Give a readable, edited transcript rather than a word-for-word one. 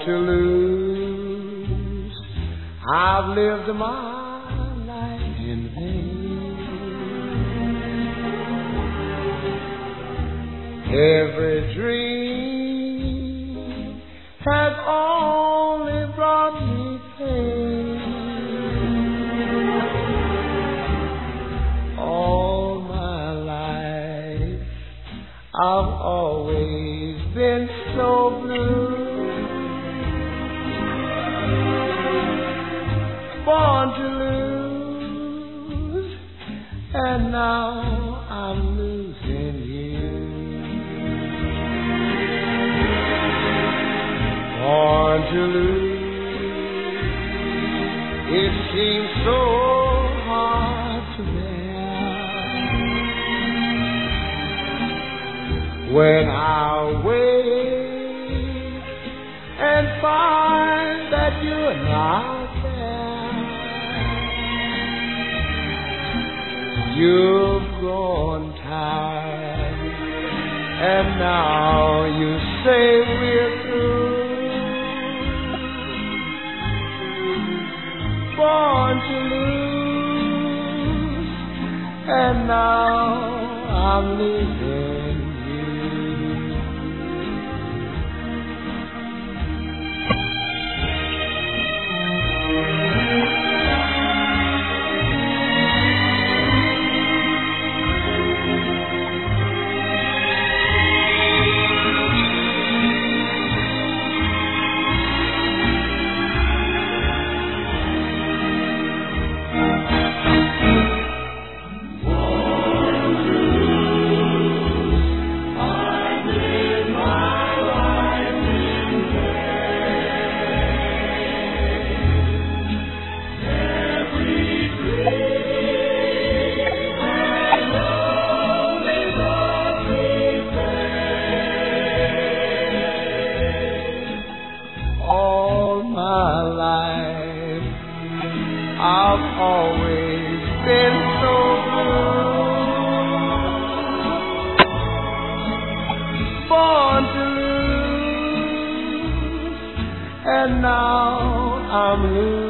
to lose. I've lived my life in vain. Every dream has only brought me pain. All my life I've always been so blue. Born to lose, and now I'm losing you. Born to lose, it seems so hard to bear when I wake and find that you're not. You've grown tired, and now you say we're through. Born to lose, and now I'm losing you. I've always been so blue. Born to lose, and now I'm losing.